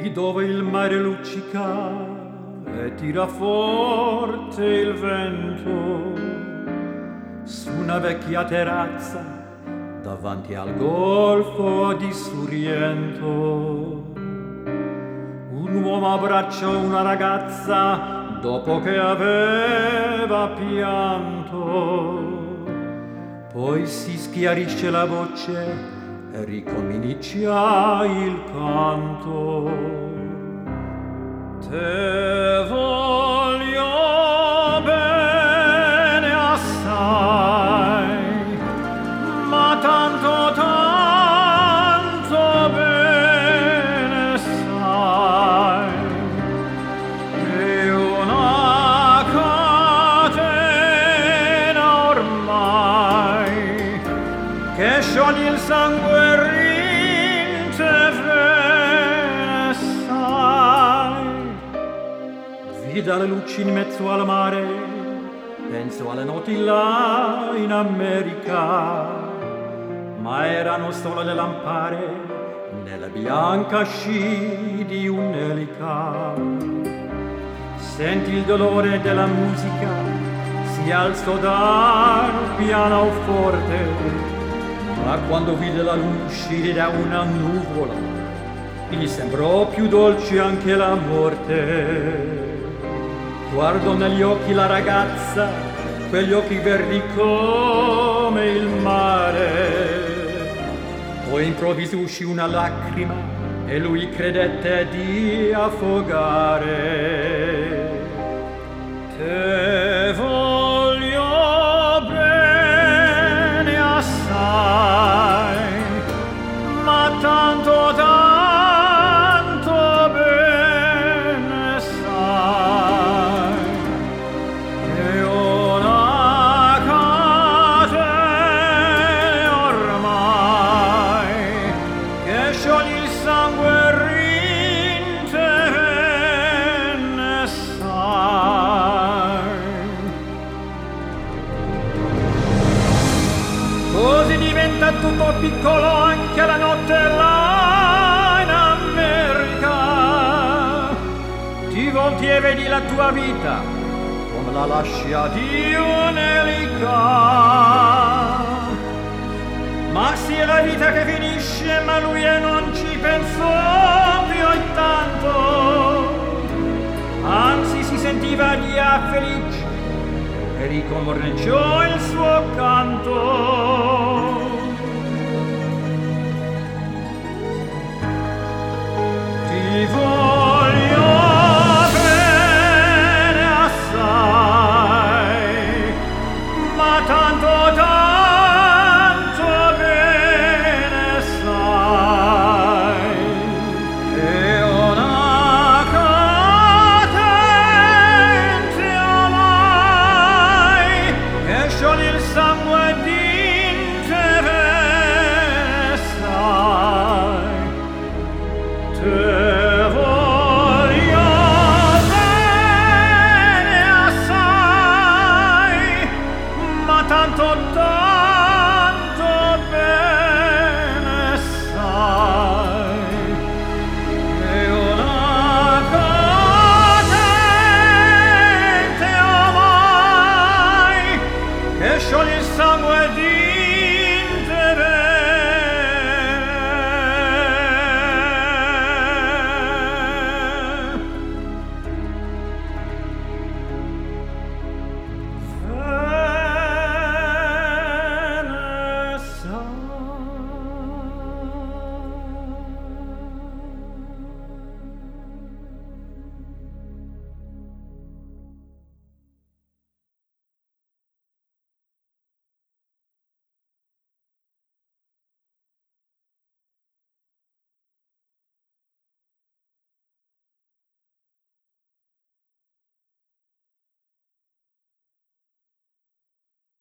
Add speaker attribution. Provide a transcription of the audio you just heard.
Speaker 1: qui dove il mare luccica e tira forte il vento, su una vecchia terrazza davanti al golfo di Sorrento, un uomo abbraccia una ragazza dopo che aveva pianto, poi si schiarisce la voce e ricomincia il canto. Te voglio bene assai, ma tanto tanto bene sai, che una catena ormai che scioglie il sangue dalle luci in mezzo al mare, penso alle notti là in America, ma erano solo le lampare nella bianca sci di un'elica. Senti il dolore della musica, si alzò dal pianoforte, ma quando vide la luce uscire da una nuvola, gli sembrò più dolce anche la morte. Guardo negli occhi la ragazza, quegli occhi verdi come il mare. Poi improvviso uscì una lacrima e lui credette di affogare. Te voglio bene assai, ma tanto tanto tutto piccolo anche la notte là in America. Ti volti e vedi la tua vita come la lascia di un'elica. Ma sì è la vita che finisce, ma lui e non ci pensò più intanto. Anzi si sentiva già felice e ricominciò il suo canto.